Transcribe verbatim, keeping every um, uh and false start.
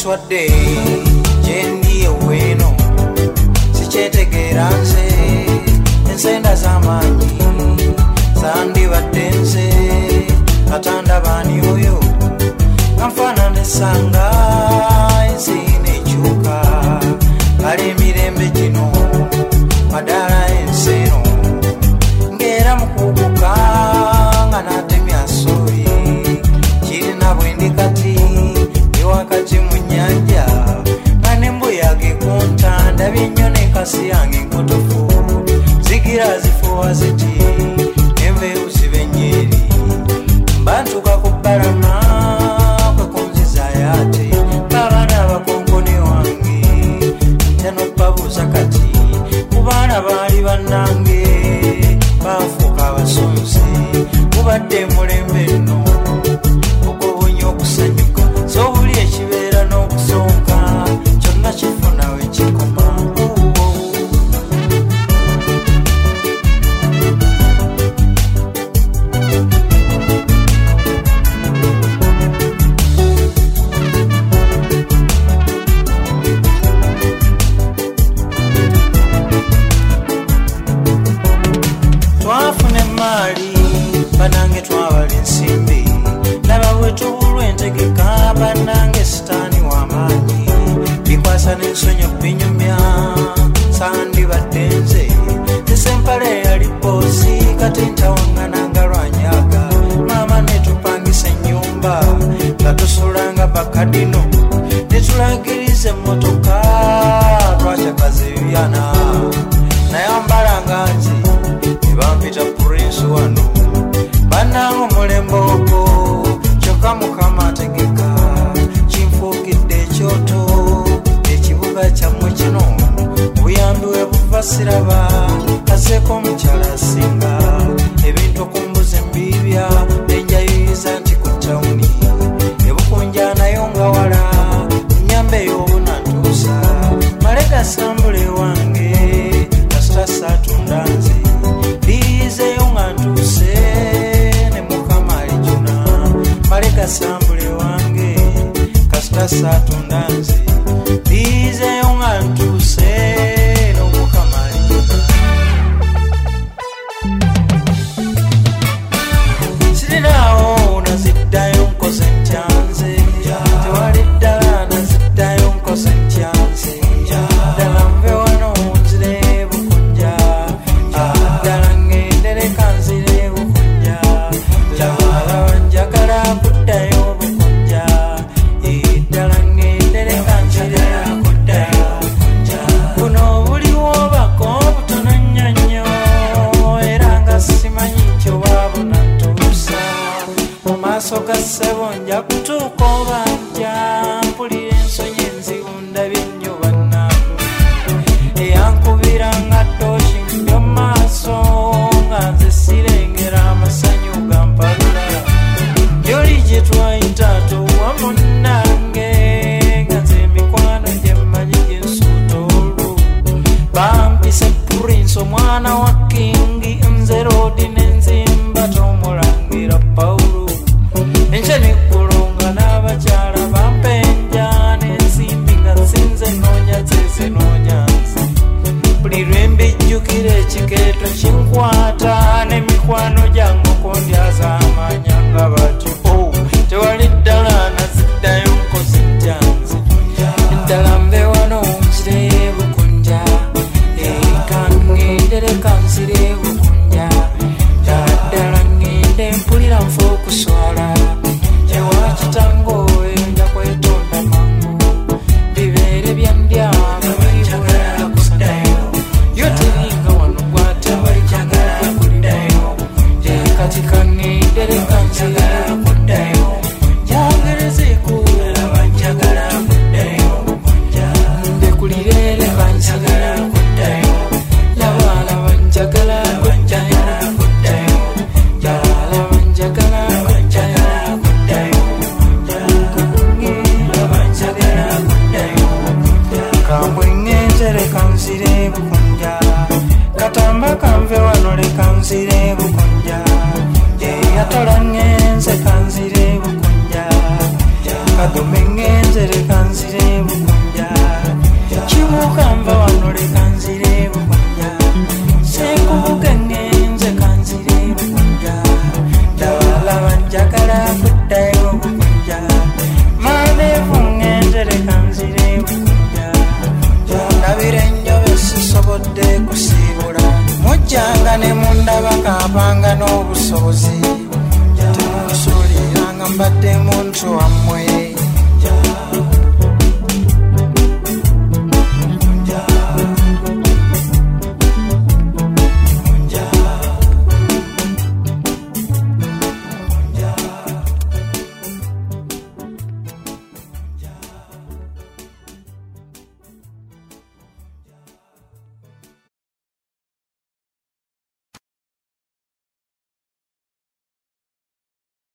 nswadde gyendi eweno sikyetegeera nze ensenda z'amaanyi sandibadde nze atandabaani oyo nfaanana essanga ensi nekyuka kale emirembe gino madaala ensi eno ng'era mukuguka nga n'atemya sobi kirina bwendi kati ewakati mu nnyanja nga n'embuyaga ekunta ndabye ennyoni enkasi yange enkotofu zigira zifuuwa ziti n'enveewu ziba ennyeri mbantuka ku bbalama kwe kunzizayo ate babaana abakonkoni wange ntya n'okbabuuza kati ku baana baali bannange baafuuka abasonzi mubadde mulembe nno okubunya okusanyuka z'obuli ekibeera n'okusooka kyonna kifuna we kikoma twafuna emaali banange twabala ensimbi laba bwe tubulwa entegeka banange sitaani w'amaanyi bikwasa n'ensonyi binyumya sandibadde nze esempale yali poosi kati ntawaŋŋananga lwanyaga maama netupangisa ennyumba nga tusulanga bakadino netulagiriza emmotoka twakyakaza ebyana nayambalanga nti bampita Prince wano banange omulembe ogwo kyokka mukama ategeka kinfuukidde ekyoto ekibuga kyammwe kino obuyambi we buva siraba kaseeko omukyala asinga ebintu okumbuza embiibya nenjayiriza nti ku tawuni ebukunja nayo nga wala nyambe ey'obunatuusa malega sambule wange kasita saatunda nze liizeyo nga ntuuse ne mukama alijuna malega sambule wange kasita saatunda nze liizeyo nga ntuuse n'omukama alijuna sirinaawo naziddayo nkoze ntyanze tewali ddala naziddayo nkoze ntyanze ddala nve wano nzire bukunja ddala ngendereka nzire bukunja ddala njagala kuddayo bukunja ddala ngendereka nzire kuddayo bukunja buno buliwo bako butono nnyo nnyo era nga simanyi nkyoba bunatuusa mu maaso ga ssebo nja kutuuka obanja mpulira ensonyi enziwunda byennyo bannange eyankubira nga tooshi mbyo maaso nga nze sirengera amasanyu gampalula yoli gye twayita towa munnange nga nze emikwano gye mmanyi gyensuuta olwo bampise Prince omwana wa kingi nze roodi n'enzimba tomulangira Pawulo enkya neggulunga n'abakyala bampenja n'ensimbi nga nsinze noonya zeze noonya nze buli lwe mbijjukira ekikeeto kinkwata n'emikwano gyange okundyaza amaanya nga bati o tewali ddala naziddayo nkozi ntyanze ddala mbe wano nzire bukunja kangendere kanzire bukunja ddala ngende mpulira nfa okuswala ewa kitango eyo nja kwetonda mangu bibeere byandyama biribwera kusadayo yo teringa wano gwatewalijangaa kuddayo kati kangendere kanzire kuddayo njagerezeeko njagala kuddayo ndekulirere kanzire kuddayo labalaba njagala kuddayo jalaba njagala kuddayo kambwenge nze leka nzire bukunja katamba kanve wano leka nzire bukunja yatola ngenze kanzire bukunja kadume ngenze leka nzire bwendaba kaabanga n'obusobozi temunsuuliranga mbadde muntu wammwe